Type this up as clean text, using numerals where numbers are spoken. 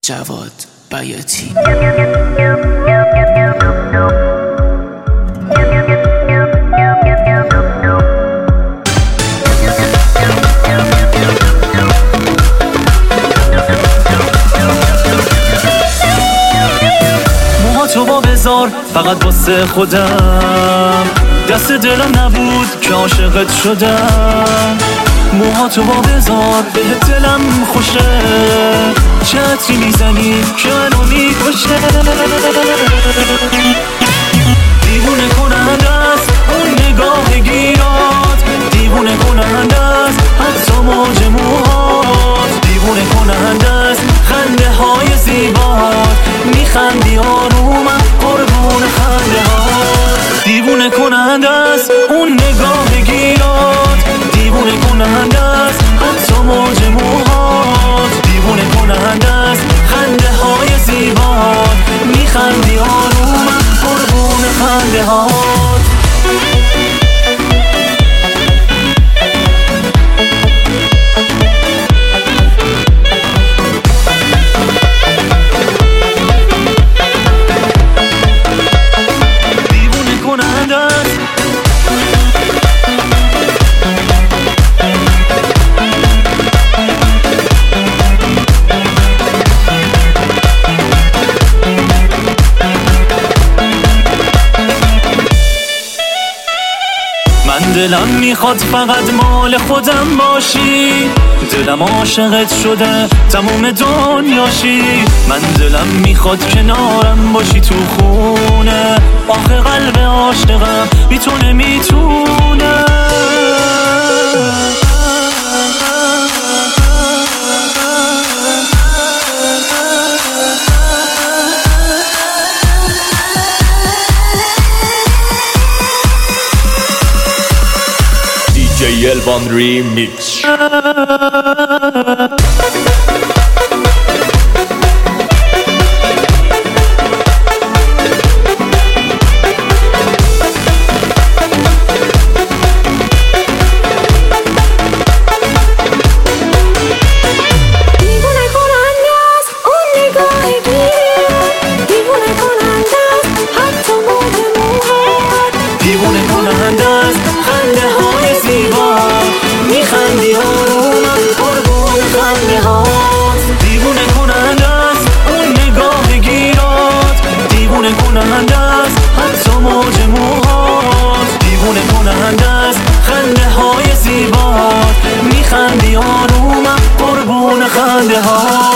جواد بیاتی. موهاتو با بذار فقط واسه خودم، دست دلم نبود که عاشقت شدم. موهاتو با بذار بهت دلم خوشه، چه عطری میزنی که منو میکشه. دیوونه کننده است اون نگاه گیرات، دیوونه کننده است حتی موج موهات، دیوونه کننده است خنده های زیبات، میخندی آرومم قربون خنده هات. دیوونه کننده است اون نگاه گیرات، دیوونه کننده است حتی موج موهات، دیوونه کننده است خنده های زیبات، میخندی آرومم قربون خنده هات. دیوونه کننده است دلم میخواد فقط مال خودم باشی، دلم عاشقت شده تموم دنیاشی. من دلم میخواد کنارم باشی تو خونه، آخه قلب عاشقم میتونه DJ Elvan Remix. دیوونه کننده است خنده های زیبات، میخندی آرومم قربون خنده هات. دیوونه کننده است اون نگاه گیرات، دیوونه کننده است حتی موج موهات، دیوونه کننده است خنده های زیبات، میخندی آرومم قربون خنده هات.